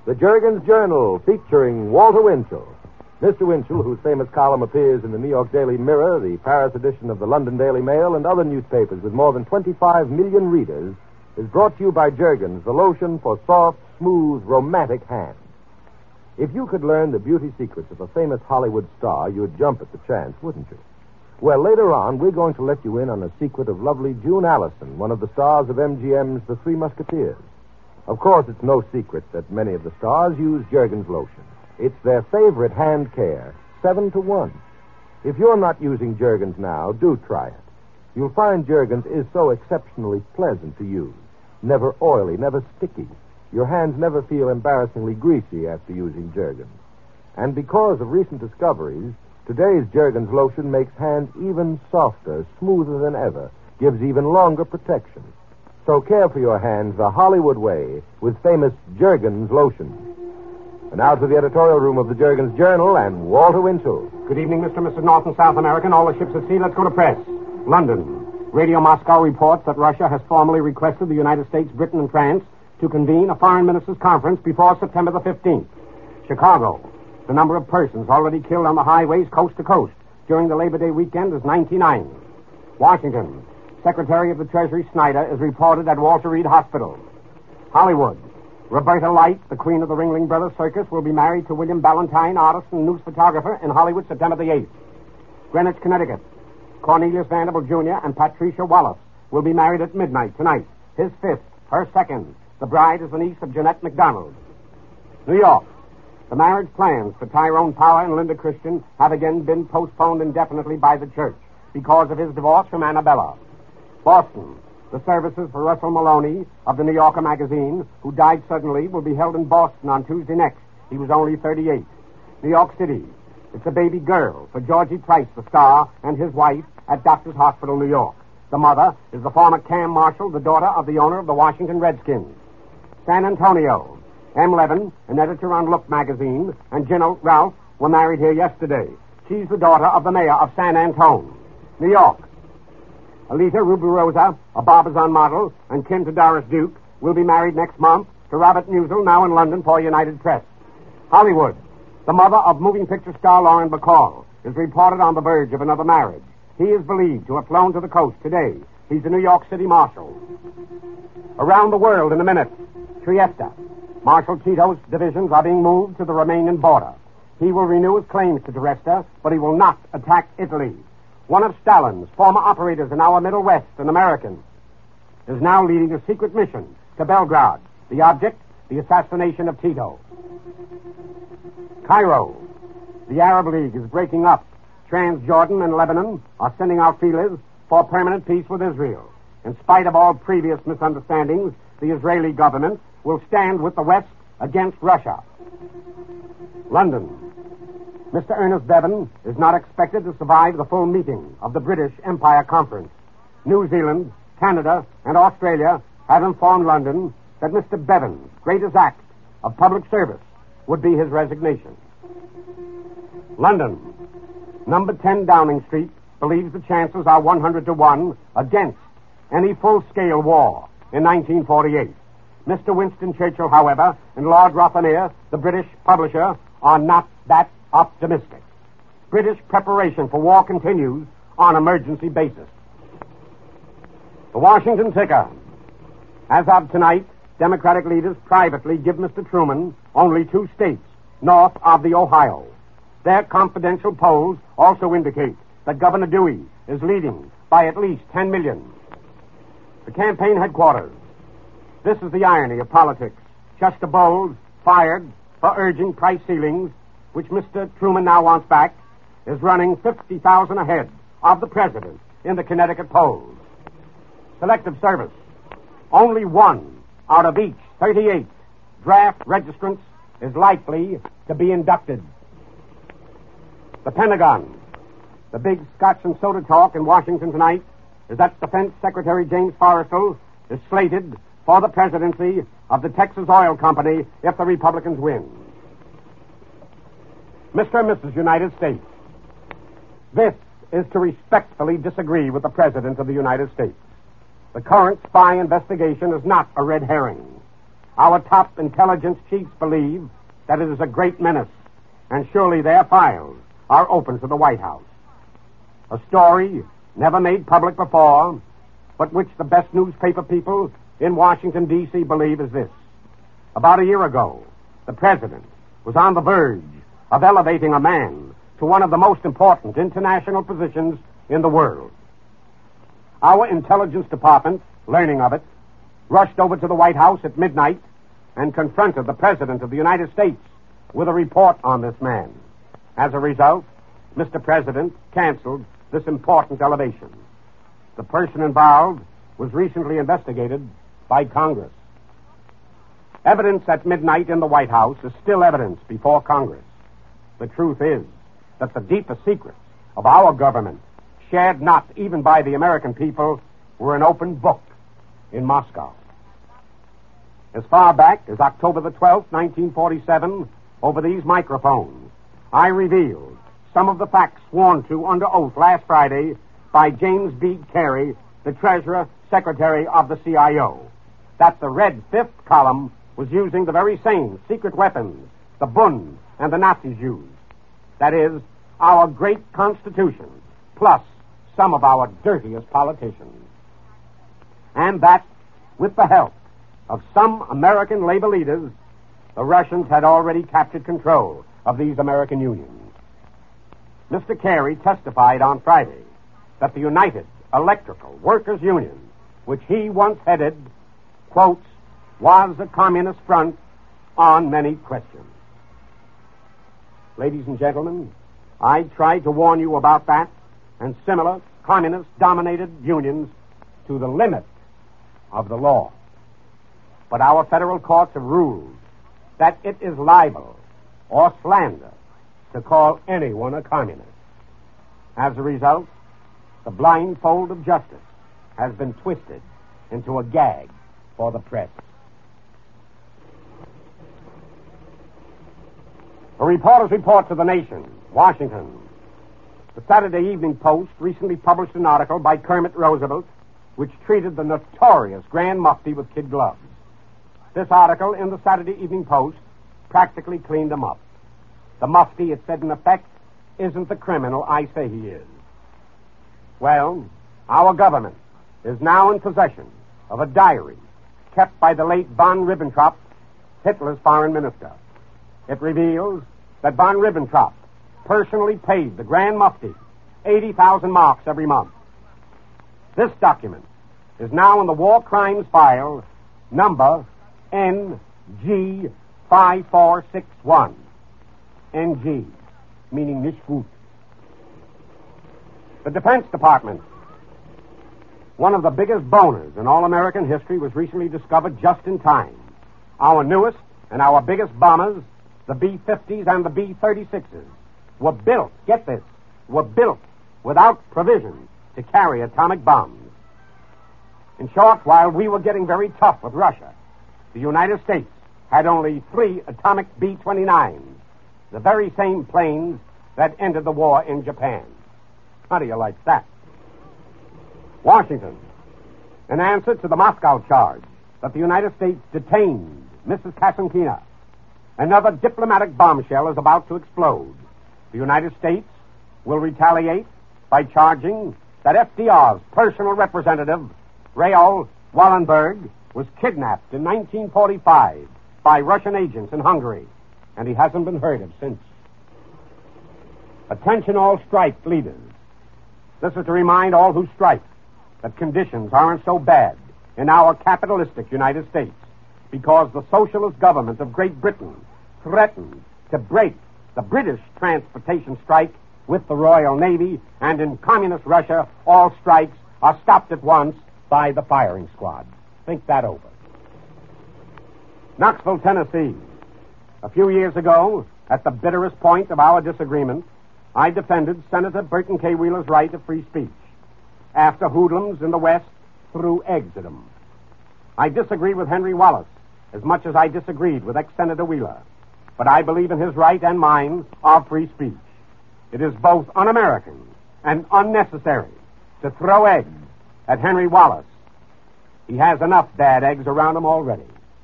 The Juergens Journal, featuring Walter Winchell. Mr. Winchell, whose famous column appears in the New York Daily Mirror, the Paris edition of the London Daily Mail, and other newspapers with more than 25 million readers, is brought to you by Juergens, the lotion for soft, smooth, romantic hands. If you could learn the beauty secrets of a famous Hollywood star, you'd jump at the chance, wouldn't you? Well, later on, we're going to let you in on a secret of lovely June Allison, one of the stars of MGM's The Three Musketeers. Of course, it's no secret that many of the stars use Juergens lotion. It's their favorite hand care, 7-to-1. If you're not using Juergens now, do try it. You'll find Juergens is so exceptionally pleasant to use. Never oily, never sticky. Your hands never feel embarrassingly greasy after using Juergens. And because of recent discoveries, today's Juergens lotion makes hands even softer, smoother than ever, gives even longer protection. So care for your hands the Hollywood way with famous Juergens lotion. And now to the editorial room of the Juergens Journal and Walter Winchell. Good evening, Mr. and Mrs. North and South America, and all the ships at sea. Let's go to press. London. Radio Moscow reports that Russia has formally requested the United States, Britain, and France to convene a foreign ministers' conference before September the 15th. Chicago. The number of persons already killed on the highways coast to coast during the Labor Day weekend is 99. Washington. Secretary of the Treasury Snyder is reported at Walter Reed Hospital. Hollywood. Roberta Light, the queen of the Ringling Brothers Circus, will be married to William Ballantyne, artist and news photographer in Hollywood, September the 8th. Greenwich, Connecticut. Cornelius Vanderbilt Jr. and Patricia Wallace will be married at midnight tonight. His fifth, her second. The bride is the niece of Jeanette MacDonald. New York. The marriage plans for Tyrone Power and Linda Christian have again been postponed indefinitely by the church because of his divorce from Annabella. Boston. The services for Russell Maloney of the New Yorker magazine, who died suddenly, will be held in Boston on Tuesday next. He was only 38. New York City. It's a baby girl for Georgie Price, the star, and his wife at Doctors Hospital, New York. The mother is the former Cam Marshall, the daughter of the owner of the Washington Redskins. San Antonio. M. Levin, an editor on Look magazine, and Gina Ralph were married here yesterday. She's the daughter of the mayor of San Antone. New York. Alita Rubirosa, a Barbizon model, and kin to Doris Duke, will be married next month to Robert Musil, now in London for United Press. Hollywood. The mother of moving picture star Lauren Bacall is reported on the verge of another marriage. He is believed to have flown to the coast today. He's the New York City Marshal. Around the world in a minute. Trieste. Marshal Tito's divisions are being moved to the Romanian border. He will renew his claims to Trieste, but he will not attack Italy. One of Stalin's former operators in our Middle West, an American, is now leading a secret mission to Belgrade. The object, the assassination of Tito. Cairo. The Arab League is breaking up. Transjordan and Lebanon are sending out feelers for permanent peace with Israel. In spite of all previous misunderstandings, the Israeli government will stand with the West against Russia. London. Mr. Ernest Bevin is not expected to survive the full meeting of the British Empire Conference. New Zealand, Canada, and Australia have informed London that Mr. Bevin's greatest act of public service would be his resignation. London. Number 10 Downing Street believes the chances are 100-1 against any full-scale war in 1948. Mr. Winston Churchill, however, and Lord Rothermere, the British publisher, are not that optimistic. British preparation for war continues on emergency basis. The Washington Ticker. As of tonight, Democratic leaders privately give Mr. Truman only 2 states north of the Ohio. Their confidential polls also indicate that Governor Dewey is leading by at least 10 million. The campaign headquarters. This is the irony of politics. Chester Bowles, fired for urging price ceilings, which Mr. Truman now wants back, is running 50,000 ahead of the president in the Connecticut polls. Selective service. Only 1 out of each 38 draft registrants is likely to be inducted. The Pentagon. The big scotch and soda talk in Washington tonight is that Defense Secretary James Forrestal is slated for the presidency of the Texas Oil Company if the Republicans win. Mr. and Mrs. United States, this is to respectfully disagree with the President of the United States. The current spy investigation is not a red herring. Our top intelligence chiefs believe that it is a great menace, and surely their files are open to the White House. A story never made public before, but which the best newspaper people in Washington, D.C. believe is this. About a year ago, the president was on the verge of elevating a man to one of the most important international positions in the world. Our intelligence department, learning of it, rushed over to the White House at midnight and confronted the President of the United States with a report on this man. As a result, Mr. President canceled this important elevation. The person involved was recently investigated by Congress. Evidence at midnight in the White House is still evidence before Congress. The truth is that the deepest secrets of our government, shared not even by the American people, were an open book in Moscow. As far back as October the 12th, 1947, over these microphones, I revealed some of the facts sworn to under oath last Friday by James B. Carey, the Treasurer Secretary of the CIO, that the Red Fifth Column was using the very same secret weapons the Bund and the Nazis used. That is, our great Constitution, plus some of our dirtiest politicians. And that, with the help of some American labor leaders, the Russians had already captured control of these American unions. Mr. Carey testified on Friday that the United Electrical Workers Union, which he once headed, quotes, was a communist front on many questions. Ladies and gentlemen, I tried to warn you about that and similar communist-dominated unions to the limit of the law. But our federal courts have ruled that it is libel or slander to call anyone a communist. As a result, the blindfold of justice has been twisted into a gag for the press. A reporter's report to the nation, Washington. The Saturday Evening Post recently published an article by Kermit Roosevelt which treated the notorious Grand Mufti with kid gloves. This article in the Saturday Evening Post practically cleaned him up. The Mufti, it said in effect, isn't the criminal I say he is. Well, our government is now in possession of a diary kept by the late von Ribbentrop, Hitler's foreign minister. It reveals that von Ribbentrop personally paid the Grand Mufti 80,000 marks every month. This document is now in the War Crimes File, number NG5461. NG, meaning nicht gut. The Defense Department. One of the biggest boners in all American history was recently discovered just in time. Our newest and our biggest bombers, the B-50s and the B-36s, were built, get this, were built without provision to carry atomic bombs. In short, while we were getting very tough with Russia, the United States had only 3 atomic B-29s, the very same planes that ended the war in Japan. How do you like that? Washington. In answer to the Moscow charge that the United States detained Mrs. Kasankina, another diplomatic bombshell is about to explode. The United States will retaliate by charging that FDR's personal representative, Raoul Wallenberg, was kidnapped in 1945 by Russian agents in Hungary, and he hasn't been heard of since. Attention all strike leaders. This is to remind all who strike that conditions aren't so bad in our capitalistic United States because the socialist government of Great Britain threatened to break the British transportation strike with the Royal Navy, and in communist Russia, all strikes are stopped at once by the firing squad. Think that over. Knoxville, Tennessee. A few years ago, at the bitterest point of our disagreement, I defended Senator Burton K. Wheeler's right of free speech after hoodlums in the West threw eggs at him. I disagree with Henry Wallace as much as I disagreed with ex-Senator Wheeler, but I believe in his right and mine of free speech. It is both un-American and unnecessary to throw eggs at Henry Wallace. He has enough bad eggs around him already.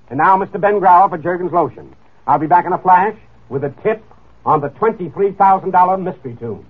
And now, Mr. Ben Grauer for Jergens Lotion. I'll be back in a flash with a tip on the $23,000 mystery tune.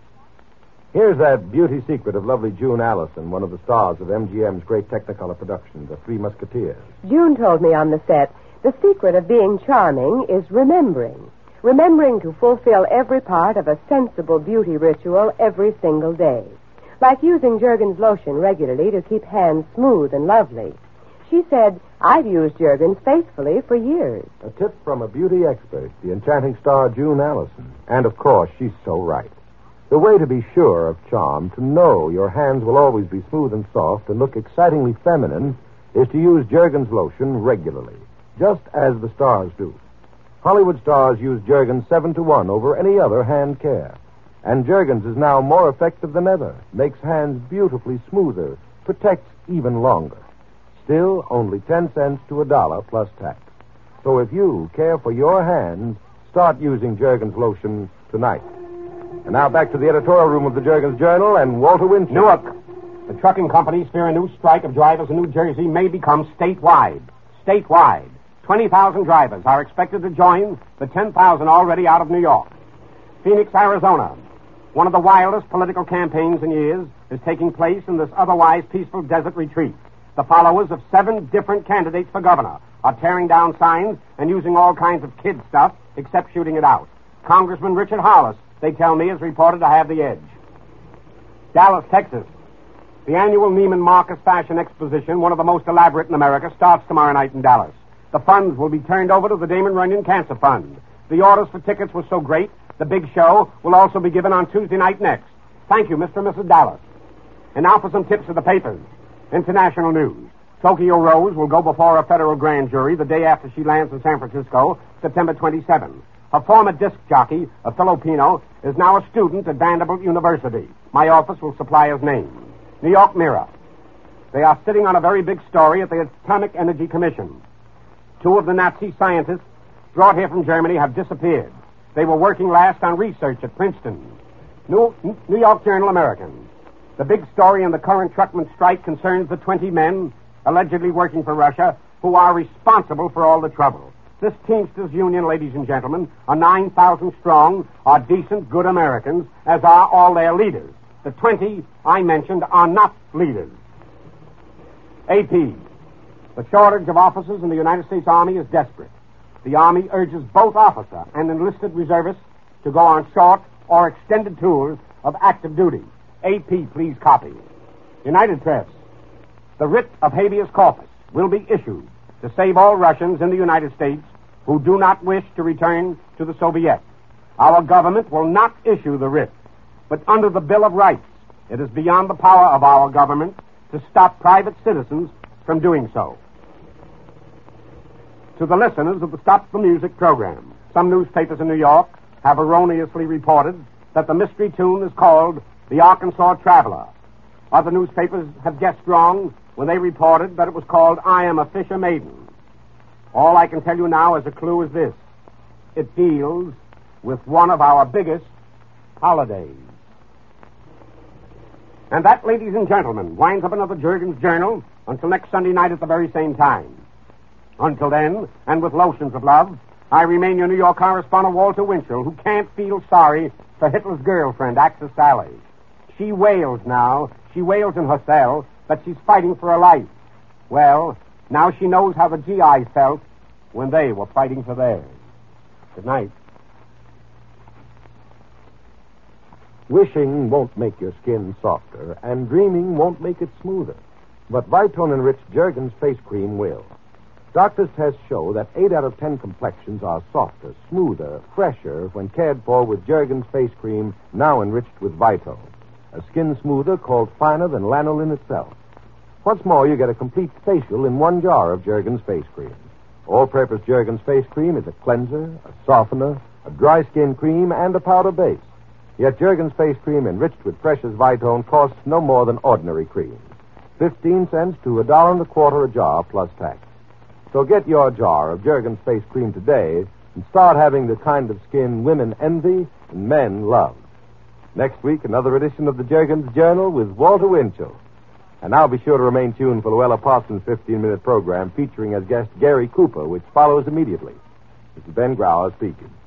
Here's that beauty secret of lovely June Allison, one of the stars of MGM's great Technicolor production, The Three Musketeers. June told me on the set, the secret of being charming is remembering. Remembering to fulfill every part of a sensible beauty ritual every single day. Like using Jergens lotion regularly to keep hands smooth and lovely. She said, I've used Jergens faithfully for years. A tip from a beauty expert, the enchanting star June Allison. And, of course, she's so right. The way to be sure of charm, to know your hands will always be smooth and soft and look excitingly feminine, is to use Jergens lotion regularly, just as the stars do. Hollywood stars use Jergens 7-to-1 over any other hand care. And Jergens is now more effective than ever, makes hands beautifully smoother, protects even longer. Still, only 10 cents to $1 plus tax. So if you care for your hands, start using Jergens lotion tonight. And now back to the editorial room of the Jergens Journal and Walter Winchell. Newark. The trucking companies fear a new strike of drivers in New Jersey may become statewide. Statewide. 20,000 drivers are expected to join the 10,000 already out of New York. Phoenix, Arizona. One of the wildest political campaigns in years is taking place in this otherwise peaceful desert retreat. The followers of 7 different candidates for governor are tearing down signs and using all kinds of kid stuff except shooting it out. Congressman Richard Hollis, they tell me, is reported to have the edge. Dallas, Texas. The annual Neiman Marcus Fashion Exposition, one of the most elaborate in America, starts tomorrow night in Dallas. The funds will be turned over to the Damon Runyon Cancer Fund. The orders for tickets were so great, the big show will also be given on Tuesday night next. Thank you, Mr. and Mrs. Dallas. And now for some tips of the papers. International news. Tokyo Rose will go before a federal grand jury the day after she lands in San Francisco, September 27. Her former disc jockey, a Filipino, is now a student at Vanderbilt University. My office will supply his name. New York Mirror. They are sitting on a very big story at the Atomic Energy Commission. 2 of the Nazi scientists brought here from Germany have disappeared. They were working last on research at Princeton. New York Journal American. The big story in the current truckman strike concerns the 20 men allegedly working for Russia who are responsible for all the trouble. This Teamsters Union, ladies and gentlemen, are 9,000 strong, are decent, good Americans, as are all their leaders. The 20 I mentioned are not leaders. AP. The shortage of officers in the United States Army is desperate. The Army urges both officer and enlisted reservists to go on short or extended tours of active duty. AP, please copy. United Press. The writ of habeas corpus will be issued to save all Russians in the United States who do not wish to return to the Soviets. Our government will not issue the writ, but under the Bill of Rights, it is beyond the power of our government to stop private citizens from doing so. To the listeners of the Stop the Music program, some newspapers in New York have erroneously reported that the mystery tune is called The Arkansas Traveler. Other newspapers have guessed wrong when they reported that it was called I Am a Fisher Maiden. All I can tell you now as a clue is this. It deals with one of our biggest holidays. And that, ladies and gentlemen, winds up another Jergens Journal until next Sunday night at the very same time. Until then, and with lotions of love, I remain your New York correspondent, Walter Winchell, who can't feel sorry for Hitler's girlfriend, Axis Sally. She wails now. She wails in her cell, but she's fighting for her life. Well, now she knows how the GIs felt when they were fighting for theirs. Good night. Wishing won't make your skin softer, and dreaming won't make it smoother. But Vitone-enriched Jergens face cream will. Doctors' tests show that 8 out of 10 complexions are softer, smoother, fresher when cared for with Jergens face cream, now enriched with Vitone. A skin smoother called finer than lanolin itself. What's more, you get a complete facial in one jar of Jergens face cream. All-purpose Jergens face cream is a cleanser, a softener, a dry skin cream, and a powder base. Yet Jergens face cream enriched with precious Vitone costs no more than ordinary creams. 15 cents to $1.25 a jar plus tax. So get your jar of Jergens face cream today and start having the kind of skin women envy and men love. Next week, another edition of the Jergens Journal with Walter Winchell. And now be sure to remain tuned for Luella Parsons' 15-minute program featuring as guest Gary Cooper, which follows immediately. This is Ben Grauer speaking.